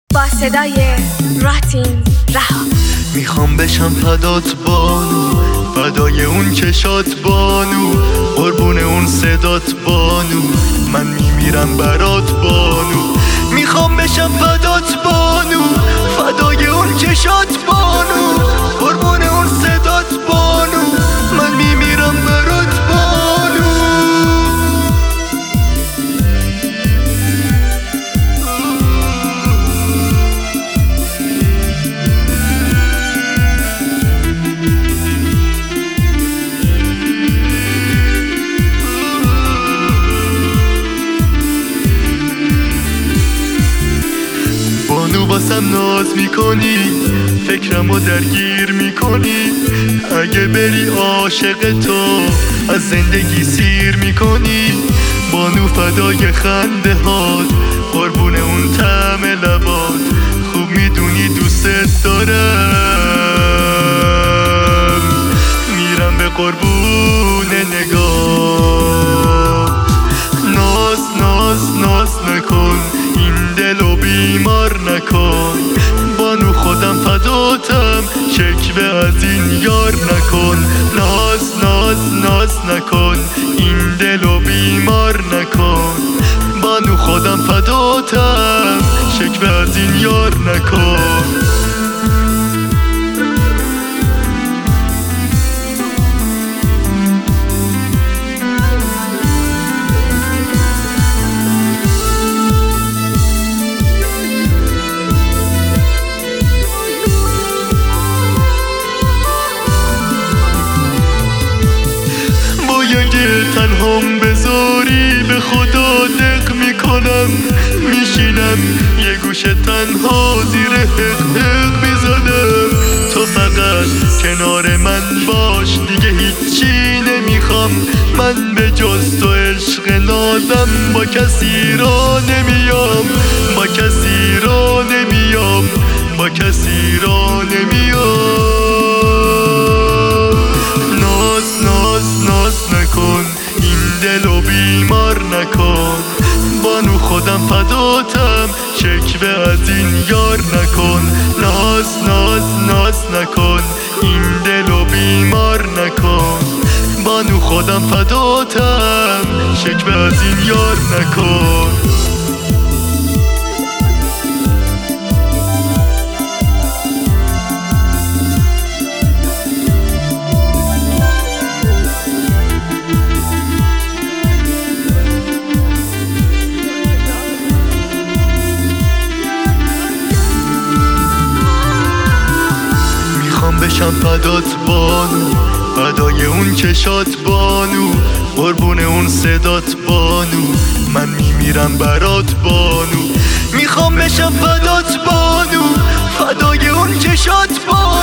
با صدای راتین رها. میخوام بشم فدات بانو، فدای اون چشات بانو، قربون اون صدات بانو، من میمیرم برات بانو. میخوام بشم فدات بانو، فدای اون چشات بانو، قربون اون صدات بانو، من میمیرم برات بانو. بانو باسم ناز میکنی، فکرمو درگیر میکنی، اگه بری عاشق تو از زندگی سیر میکنی. بانو فدای خنده هات، قربون اون طعم لبات، خوب میدونی دوست دارم، میرم به قربون نگاه. ناز ناز ناز نکن، این دلو بیمار نکن، بانو خودم فداتم، شکوه از این یار نکن. ناز ناز ناز نکن، این دلو بیمار نکن، بانو خودم فداتم، شکوه از این یار نکن. اگه تنهام بذاری به خدا دق میکنم، میشینم یه گوشه تنها زیر حق میزنم. تو فقط کنار من باش، دیگه هیچی نمیخوام، من به جز تو عشق نازم با کسی را نمیام، با کسی را نمیام، با کسی را نمیام. این دلو بیمار نکن، بانو خودم فداتم، شکوه از این یار نکن. ناز ناز ناز نکن، این دلو بیمار نکن، بانو خودم فداتم، شکوه از این یار نکن. بشم فدات بانو، فدای اون چشات بانو، قربون اون صدات بانو، من میمیرم برات بانو. میخوام بشم فدات بانو، فدای اون چشات بانو،